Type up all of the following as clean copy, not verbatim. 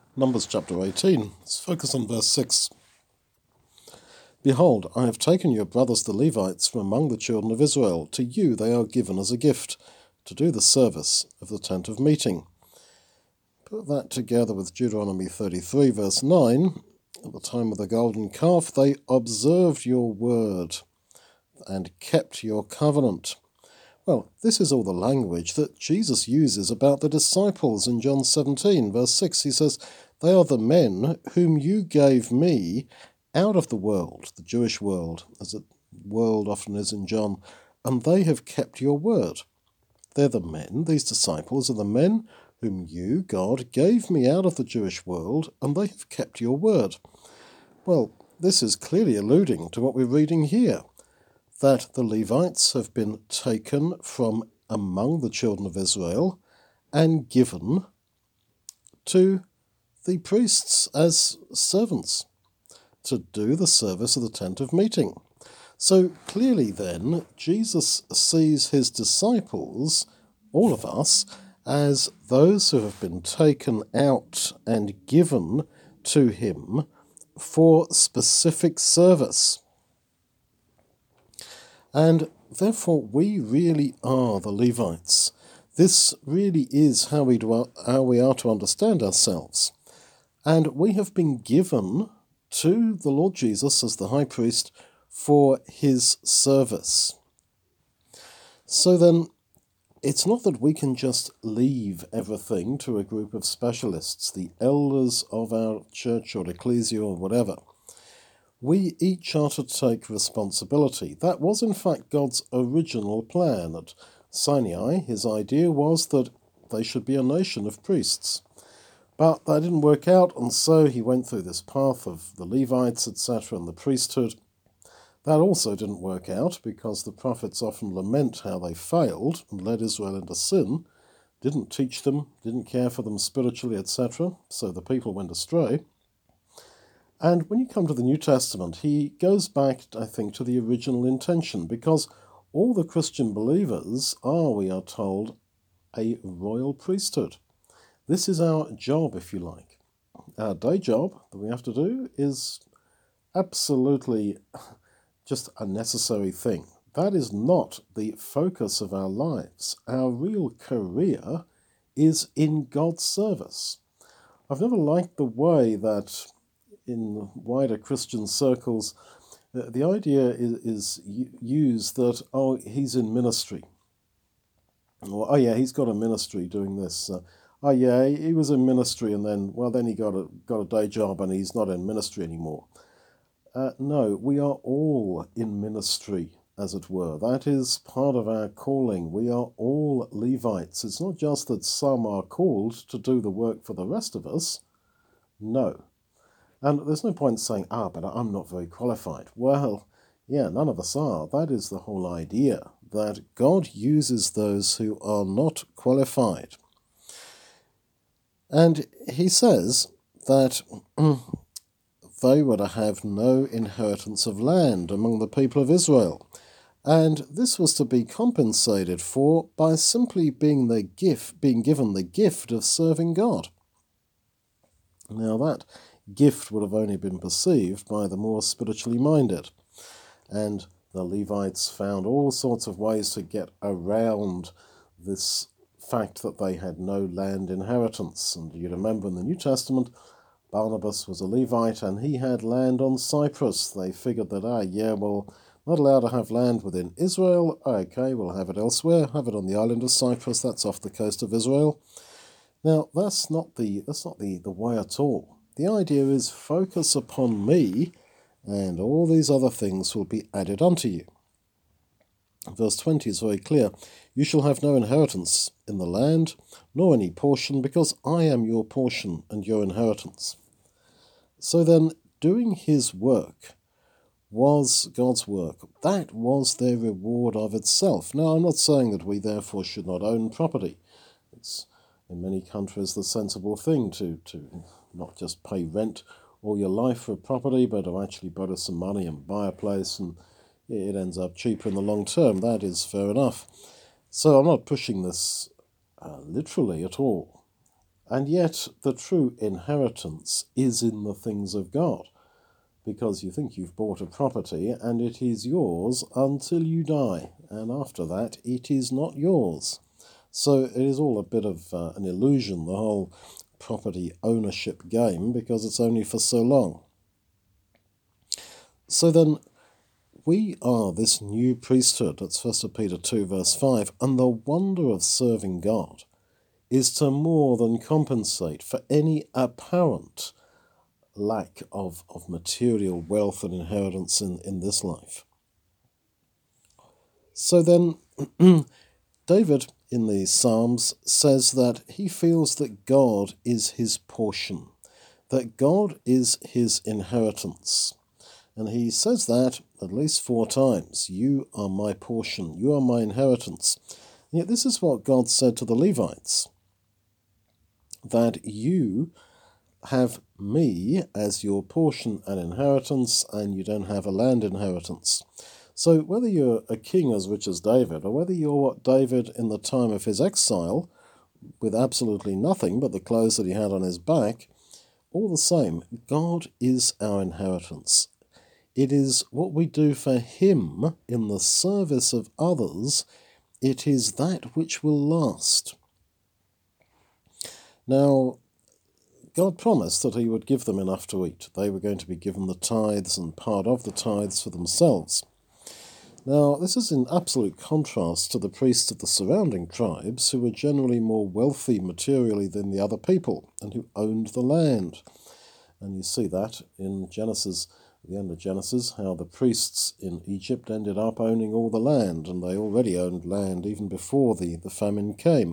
Numbers chapter 18. Let's focus on verse 6. Behold, I have taken your brothers the Levites from among the children of Israel. To you they are given as a gift, to do the service of the tent of meeting. Put that together with Deuteronomy 33 verse 9. At the time of the golden calf, they observed your word and kept your covenant. Well, this is all the language that Jesus uses about the disciples in John 17, verse 6. He says, they are the men whom you gave me out of the world, the Jewish world, as the world often is in John, and they have kept your word. They're the men, these disciples are the men whom you, God, gave me out of the Jewish world, and they have kept your word. Well, this is clearly alluding to what we're reading here, that the Levites have been taken from among the children of Israel and given to the priests as servants to do the service of the tent of meeting. So clearly then, Jesus sees his disciples, all of us, as those who have been taken out and given to him for specific service. And therefore we really are the Levites. This really is how we are to understand ourselves. And we have been given to the Lord Jesus as the high priest for his service. So then, it's not that we can just leave everything to a group of specialists, the elders of our church or ecclesia or whatever. We each are to take responsibility. That was in fact God's original plan. At Sinai, his idea was that they should be a nation of priests. But that didn't work out, and so he went through this path of the Levites, etc., and the priesthood. That also didn't work out because the prophets often lament how they failed and led Israel into sin, didn't teach them, didn't care for them spiritually, etc., so the people went astray. And when you come to the New Testament, he goes back, I think, to the original intention, because all the Christian believers are, we are told, a royal priesthood. This is our job, if you like. Our day job that we have to do is absolutely just a necessary thing. That is not the focus of our lives. Our real career is in God's service. I've never liked the way that in wider Christian circles, the idea is used that, oh, he's in ministry. Or, oh yeah, he's got a ministry doing this. Oh yeah, he was in ministry and then he got a day job and he's not in ministry anymore. No, we are all in ministry, as it were. That is part of our calling. We are all Levites. It's not just that some are called to do the work for the rest of us. No. And there's no point saying, but I'm not very qualified. Well, yeah, none of us are. That is the whole idea, that God uses those who are not qualified. And he says that they were to have no inheritance of land among the people of Israel. And this was to be compensated for by simply being given the gift of serving God. Now that gift would have only been perceived by the more spiritually minded. And the Levites found all sorts of ways to get around this fact that they had no land inheritance. And you remember in the New Testament, Barnabas was a Levite and he had land on Cyprus. They figured that, not allowed to have land within Israel. Okay, we'll have it elsewhere. Have it on the island of Cyprus. That's off the coast of Israel. Now, that's not the way at all. The idea is focus upon me, and all these other things will be added unto you. Verse 20 is very clear. You shall have no inheritance in the land, nor any portion, because I am your portion and your inheritance. So then, doing his work was God's work. That was their reward of itself. Now, I'm not saying that we therefore should not own property. It's in many countries the sensible thing to not just pay rent all your life for property, but to actually borrow some money and buy a place, and it ends up cheaper in the long term. That is fair enough. So I'm not pushing this literally at all. And yet the true inheritance is in the things of God, because you think you've bought a property and it is yours until you die, and after that it is not yours. So it is all a bit of an illusion, the whole property ownership game, because it's only for so long. So then we are this new priesthood, that's 1 Peter 2 verse 5, and the wonder of serving God is to more than compensate for any apparent lack of material wealth and inheritance in this life. So then David in the Psalms says that he feels that God is his portion, that God is his inheritance. And he says that at least 4 times. You are my portion, you are my inheritance. And yet this is what God said to the Levites, that you have me as your portion and inheritance, and you don't have a land inheritance. So whether you're a king as rich as David, or whether you're what David in the time of his exile, with absolutely nothing but the clothes that he had on his back, all the same, God is our inheritance. It is what we do for him in the service of others. It is that which will last. Now, God promised that he would give them enough to eat. They were going to be given the tithes and part of the tithes for themselves. Now, this is in absolute contrast to the priests of the surrounding tribes, who were generally more wealthy materially than the other people, and who owned the land. And you see that in Genesis, at the end of Genesis, how the priests in Egypt ended up owning all the land, and they already owned land even before the famine came.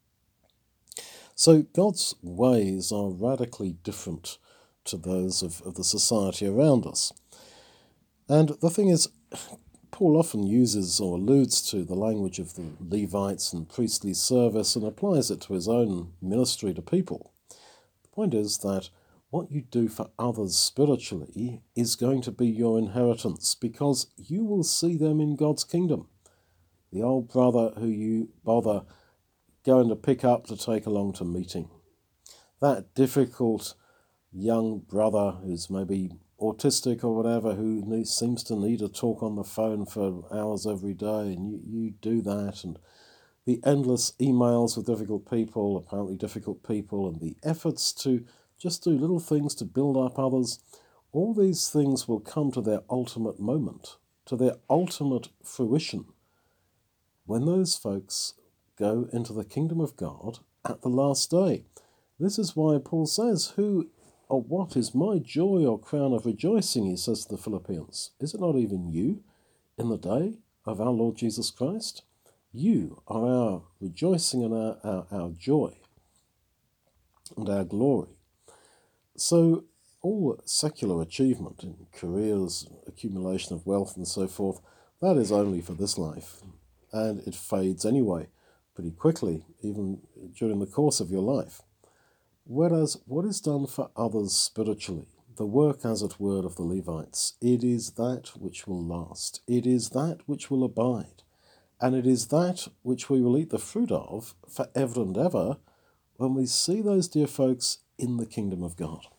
So God's ways are radically different to those of the society around us. And the thing is, Paul often uses or alludes to the language of the Levites and priestly service and applies it to his own ministry to people. The point is that what you do for others spiritually is going to be your inheritance, because you will see them in God's kingdom. The old brother who you bother going to pick up to take along to meeting. That difficult young brother who's maybe autistic or whatever, who seems to need a talk on the phone for hours every day, and you do that, and the endless emails with difficult people, apparently difficult people, and the efforts to just do little things to build up others, all these things will come to their ultimate moment, to their ultimate fruition, when those folks go into the kingdom of God at the last day. This is why Paul says, who or what is my joy or crown of rejoicing, he says to the Philippians. Is it not even you in the day of our Lord Jesus Christ? You are our rejoicing and our joy and our glory. So all secular achievement in careers, accumulation of wealth and so forth, that is only for this life. And it fades anyway, pretty quickly, even during the course of your life. Whereas what is done for others spiritually, the work, as it were, of the Levites, it is that which will last. It is that which will abide. And it is that which we will eat the fruit of forever and ever when we see those dear folks in the kingdom of God.